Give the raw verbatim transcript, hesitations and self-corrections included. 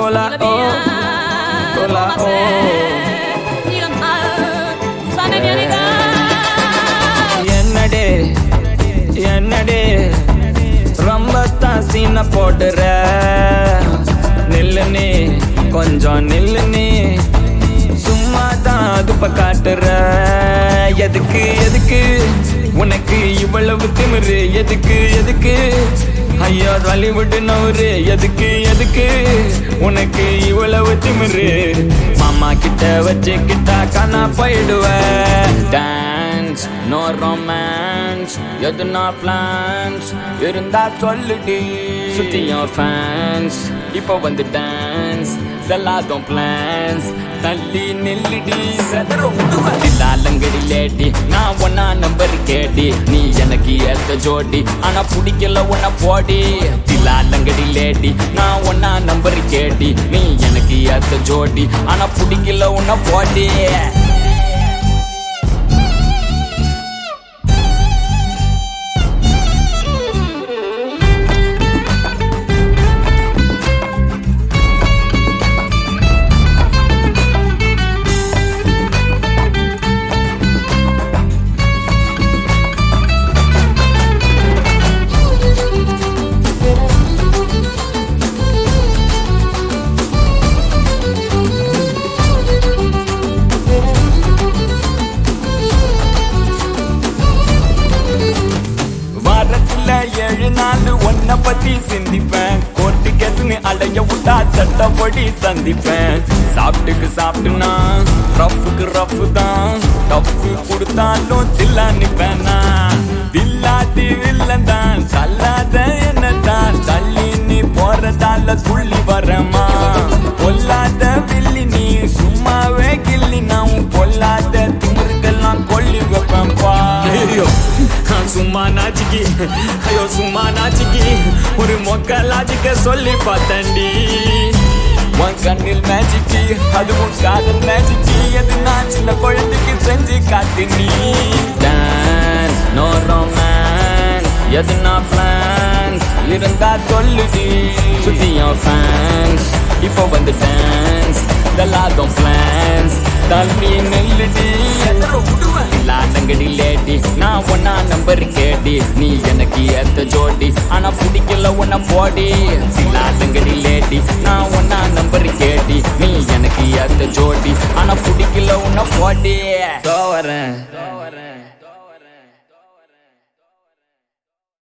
Tola oh, tola oh. என்னடே என்னடே ரொம்ப தான் சீன போடுற நில்லு நீ கொஞ்சம் நில்லு நீ சும்மா தான் அதுப்ப காட்டுற எதுக்கு எதுக்கு உனக்கு இவ்வளவு திமிரு எதுக்கு எதுக்கு ஐயோ வலிவிட்டு நவரு எதுக்கு எதுக்கு உனக்கு இவ்வளவு திமிரு மாமா கிட்ட வச்சுக்கிட்டா காணா போயிடுவ டான்ஸ் நோ ரொமான்ஸ் எதுனா பிளான்ஸ் இருந்தா சொல்லுடி சுத்தியும் ஃபேன்ஸ் இப்போ வந்து டான்ஸ் செல்லாதும் பிளான்ஸ் தள்ளி நெல்லுடி சதரங்கடி லேடி நான் ஒன்னா நம்பர் கேடி நீ எனக்கு ஏத்த ஜோடி ஆனா பிடிக்கல உன்ன போடி தில்லாலங்கடி லேடி நான் ஒன்னா நம்பர் கேடி நீ எனக்கு ஏத்த ஜோடி ஆனா பிடிக்கல உன்ன போடி ஏழு நாள் ஒன்ன பத்தி சிந்திப்பேன் கோர்ட்டு கேசுன்னு அடைய விட்டா சட்டப்படி சந்திப்பேன் சாப்பிட்டுக்கு சாப்பிட்டுனா ரஃப்புக்கு ரஃப்பு தான் டஃப்பு கொடுத்தாலும் தில்லா நிப்பேனா தில்லாட்டி வில்லன் தான் தள்ளாத என்னதான் தள்ளி நீ போறதால துள்ளி வரமா பொல்லாத வில்லி நீ சும்மாவே கிள்ளி நான் பொல்லாத திமிருக்கெல்லாம் கொல்லி வைப்பேன்பா சும்மா நாச்சிக்கி ஐயோ சும்மா நாச்சிக்கி ஒரு மொக்க லாஜிக்க சொல்லி பார்த்தண்டி உன் கண்ணில் மேஜிக்கி அதுவும் காதல் மேஜிக்கி எது நான் சின்ன குழந்தைக்கு செஞ்சு காட்டு நீ டான்ஸ் நோ ரொமான்ஸ் எதுனா பிளான்ஸ் இருந்தா சொல்லுடி சுத்தியும் ஃபேன்ஸ் இப்போ வந்து டான்ஸ் செல்லாதும் பிளான்ஸ் தள்ளி நெல்லுடி லாடங்கடி லேடி நான் ஒன்னா நம்பர் கேடி நீ எனக்கு ஏத்த ஜோடி ஆனா பிடிக்கல உன்ன போடி லாடங்கடி லேடி நான் ஒன்னா நம்பர் கேடி நீ எனக்கு ஏத்த ஜோடி ஆனா பிடிக்கல உன்ன போடி வரேன்